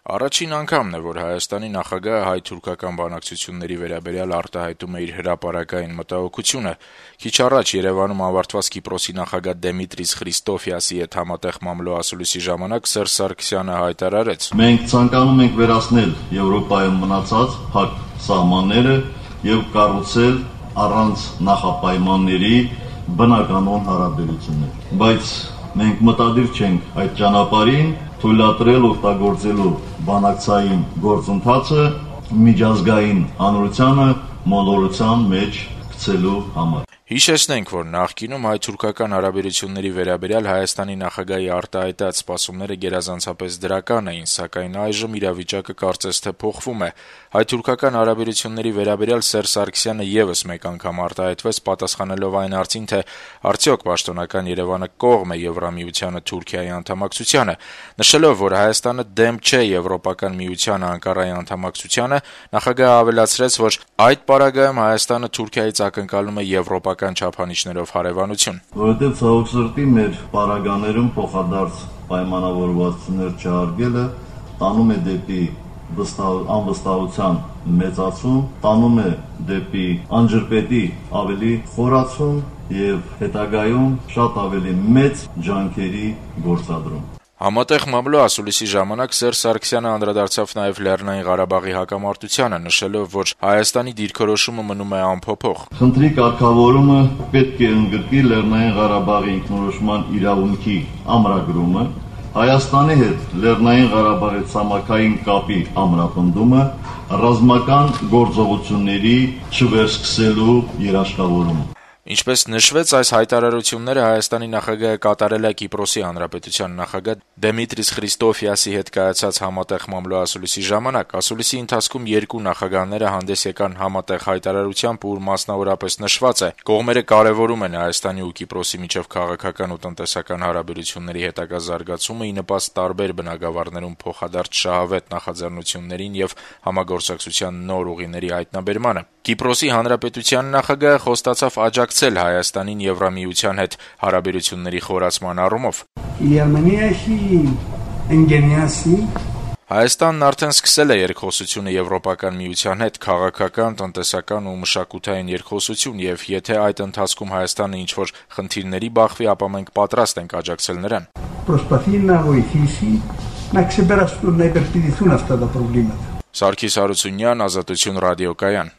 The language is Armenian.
Առաջին անգամն է, որ Հայաստանի նախագահը հայ-թուրքական բանակցությունների վերաբերյալ արտահայտում է իր հրապարակային մտահոգությունը։ Քիչ առաջ Երևանում ավարտված Կիպրոսի նախագահ Դեմիտրիս Խրիստոֆիասի հետ համատեղ մամլո ասուլիսի ժամանակ Սերժ Սարգսյանը հայտարարեց. «Մենք ցանկանում ենք վերացնել Եվրոպայում մնացած փակ սահմանները եւ կառուցել առանց նախապայմանների բնականոն հարաբերություններ, բայց մենք մտադիր չենք այդ ճանապարհին թույլատրել օգտագործելու բանակցային գործընթացը միջազգային հանրությանը մոլորության մեջ գցելու համար»։ Հիշեցնենք, որ նախկինում հայ-թուրքական հարաբերությունների վերաբերյալ Հայաստանի նախագահի արտահայտած սպասումները գերազանցապես դրական էին, սակայն այժմ իրավիճակը կարծես թե փոխվում է։ Հայ-թուրքական հարաբերությունների վերաբերյալ Սերժ Սարգսյանը եւս մեկ անգամ արտահայտվեց պատասխանելով այն հարցին, թե արդյոք պաշտոնական Երևանը կողմ է Եվրամիությանը Թուրքիայի անդամակցությանը, նշելով, որ Հայաստանը դեմ չէ Եվրոպական միությանը Անկարայի անդամակցությանը, նախագահը ավելացրեց, որ այդ պարագայում Հայաստանը Թուրքիայից ակնկալում է եվրոպական չափանիշներով հարևանություն։ Որովհետև ցավոք սրտի մեր պարագաներում փոխադարձ պայմանավորվածություններ չհարգելը տանում է դեպի անվստահության մեծացում, տանում է դեպի անջրպետի ավելի խորացում եւ հետագայում շատ ավելի մեծ ջանքերի գործադրում։ Համատեղ մամլո ասուլիսի ժամանակ Սերժ Սարգսյանը անդրադարձավ նաև Լեռնային Ղարաբաղի հակամարտությանը, նշելով, որ Հայաստանի դիրքորոշումը մնում է անփոփոխ։ Խնդրի կարգավորումը պետք է ընդգրկի Լեռնային Ղարաբաղի ինքնորոշման իրավունքի ամրագրումը, Հայաստանի հետ Լեռնային Ղարաբաղի ցամաքային կապի ամրապնդումը, ռազմական գործողությունների չվերսկսելու երաշխավորումը։ Ինչպես նշվեց, այս հայտարարությունները Հայաստանի նախագահը կատարել է Կիպրոսի հանրապետության նախագահ Դեմիտրիս Խրիստոֆիասի հետ կայացած համատեղ մամլո ասուլիսի ժամանակ։ Ասուլիսի ընթացքում երկու նախագահները հանդես եկան համատեղ հայտարարությամբ, ուր մասնավորապես նշված է. կողմերը կարևորում են Հայաստանի ու Կիպրոսի միջև քաղաքական ու տնտեսական հարաբերությունների հետագա զարգացումը ի նպաստ տարբեր բնագավառներում փոխադարձ շահավետ նախաձեռնություններին եւ համագործակցության նոր ուղիների հայտնաբերմանը։ Կիպրոսի հանրապետության նախագահը խոստացավ աջակցել Հայաստանին Եվրամիության հետ հարաբերությունների խորացման առումով։ Հայաստանն արդեն սկսել է երկխոսությունը Եվրոպական միության հետ, քաղաքական, տնտեսական ու մշակութային երկխոսություն, եւ եթե այդ ընթացքում Հայաստանը ինչ-որ խնդիրների բախվի, ապա մենք պատրաստ ենք աջակցել նրան։ Սարգիս Հարությունյան, Ազատություն ռադիոկայան։